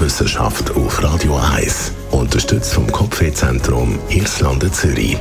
Tierwissenschaft auf Radio 1. Unterstützt vom Kopfwehzentrum Irlande Zürich.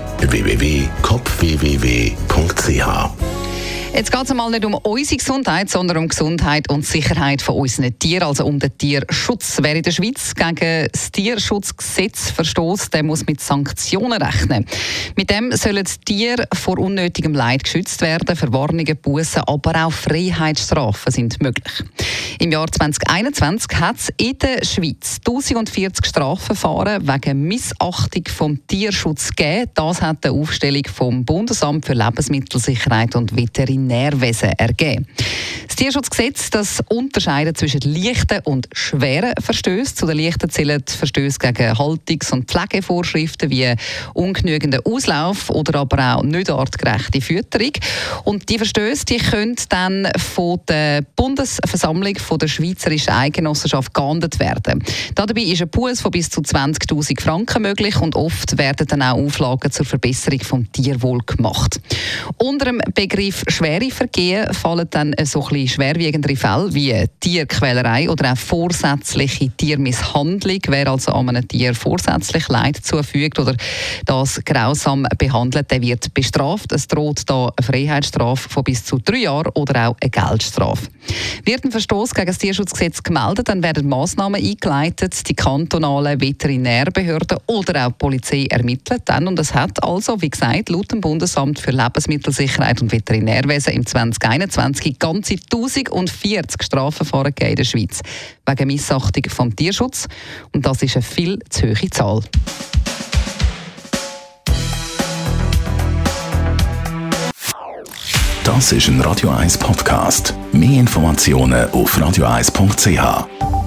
www.kopfwww.ch. Jetzt geht es einmal nicht um unsere Gesundheit, sondern um die Gesundheit und Sicherheit von unseren Tieren, also um den Tierschutz. Wer in der Schweiz gegen das Tierschutzgesetz verstößt, der muss mit Sanktionen rechnen. Mit dem sollen die Tiere vor unnötigem Leid geschützt werden. Verwarnungen, Bussen, aber auch Freiheitsstrafen sind möglich. Im Jahr 2021 hat es in der Schweiz 1040 Strafverfahren wegen Missachtung vom Tierschutz gegeben. Das hat die Aufstellung vom Bundesamt für Lebensmittelsicherheit und Veterinärwesen ergeben. Das Tierschutzgesetz das unterscheidet zwischen leichten und schweren Verstößen. Zu den leichten zählen Verstöße gegen Haltungs- und Pflegevorschriften wie ungenügenden Auslauf oder aber auch nicht artgerechte Fütterung. Und die Verstöße die können dann von der Bundesversammlung von der Schweizerischen Eidgenossenschaft geahndet werden. Dabei ist ein Buß von bis zu 20'000 Franken möglich und oft werden dann auch Auflagen zur Verbesserung vom Tierwohl gemacht. Unter dem Begriff schwere Vergehen fallen dann so ein bisschen schwerwiegendere Fälle wie Tierquälerei oder auch vorsätzliche Tiermisshandlung. Wer also an einem Tier vorsätzlich Leid zufügt oder das grausam behandelt, der wird bestraft. Es droht da eine Freiheitsstrafe von bis zu 3 Jahren oder auch eine Geldstrafe. Wird ein Verstoß gegen das Tierschutzgesetz gemeldet, dann werden Massnahmen eingeleitet. Die kantonalen Veterinärbehörden oder auch die Polizei ermitteln dann. Und es hat also, wie gesagt, laut dem Bundesamt für Lebensmittelsicherheit und Veterinärwesen im 2021 ganze 1040 Strafverfahren in der Schweiz wegen Missachtung vom Tierschutz. Und das ist eine viel zu hohe Zahl. Das ist ein Radio 1 Podcast. Mehr Informationen auf radio1.ch.